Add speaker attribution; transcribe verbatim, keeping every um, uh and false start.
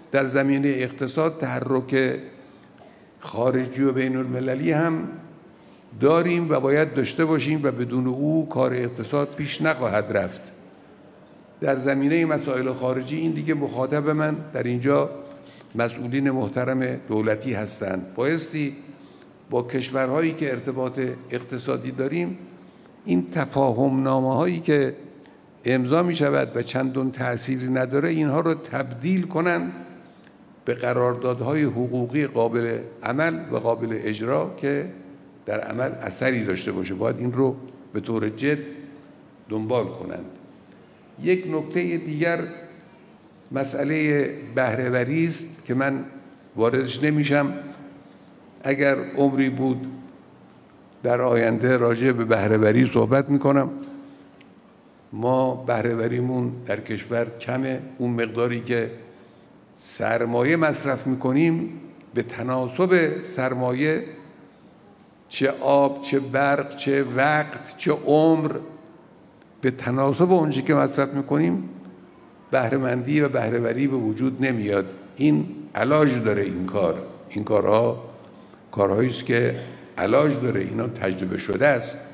Speaker 1: در زمینه اقتصاد تحرک خارجی و بین المللی هم داریم و باید داشته باشیم و بدون او کار اقتصاد پیش نخواهد رفت. در زمینه مسائل خارجی این دیگه مخاطب من در اینجا مسئولین محترم دولتی هستند. بایستی با کشورهایی که ارتباط اقتصادی داریم این تفاهم نامه هایی که امضا می شود و چندان تأثیری نداره اینها رو تبدیل کنند به قراردادهای حقوقی قابل عمل و قابل اجرا که در عمل اثری داشته باشه. باید این رو به طور جد دنبال کنند. یک نکته دیگر مسئله بهره‌وری است که من واردش نمیشم. اگر عمری بود در آینده راجع به بهره‌وری صحبت میکنم. ما بهره‌وریمون در کشور کمه. اون مقداری که سرمایه مصرف میکنیم به تناسب سرمایه، چه آب، چه برق، چه وقت، چه عمر، به تناسب اونچه که مصرف میکنیم بهره‌مندی و بهره‌وری به وجود نمیاد. این علاج داره. این کار این کارها کارهایی است که علاج داره. اینا تجربه شده است.